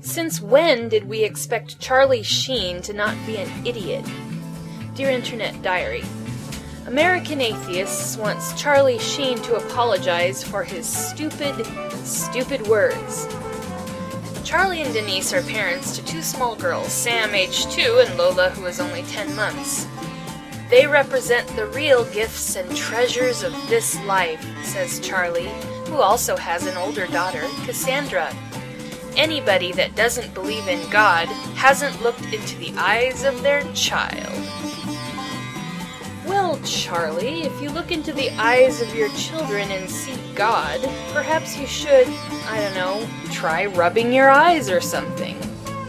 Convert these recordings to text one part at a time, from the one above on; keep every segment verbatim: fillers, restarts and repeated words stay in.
Since when did we expect Charlie Sheen to not be an idiot? Dear Internet Diary, American atheists wants Charlie Sheen to apologize for his stupid, stupid words. Charlie and Denise are parents to two small girls, Sam, age two, and Lola, who is only ten months. They represent the real gifts and treasures of this life, says Charlie, who also has an older daughter, Cassandra. Anybody that doesn't believe in God hasn't looked into the eyes of their child. Well, Charlie, if you look into the eyes of your children and see God, perhaps you should, I don't know, try rubbing your eyes or something.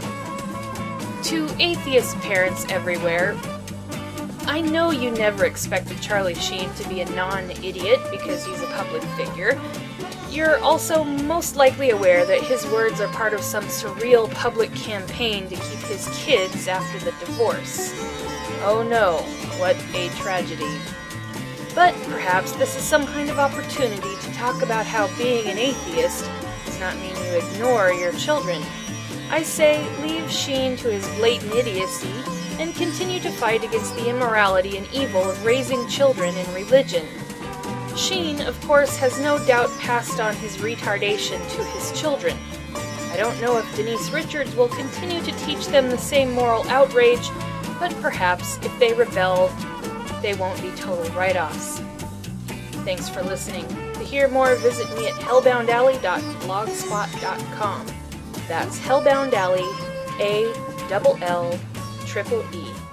To atheist parents everywhere, I know you never expected Charlie Sheen to be a non-idiot because he's a public figure. You're also most likely aware that his words are part of some surreal public campaign to keep his kids after the divorce. Oh no, what a tragedy. But perhaps this is some kind of opportunity to talk about how being an atheist does not mean you ignore your children. I say leave Sheen to his blatant idiocy and continue to fight against the immorality and evil of raising children in religion. Sheen, of course, has no doubt passed on his retardation to his children. I don't know if Denise Richards will continue to teach them the same moral outrage, but perhaps if they rebel, they won't be total write-offs. Thanks for listening. To hear more, visit me at hellbound alley dot blogspot dot com. That's Hellbound Alley, A double L triple E.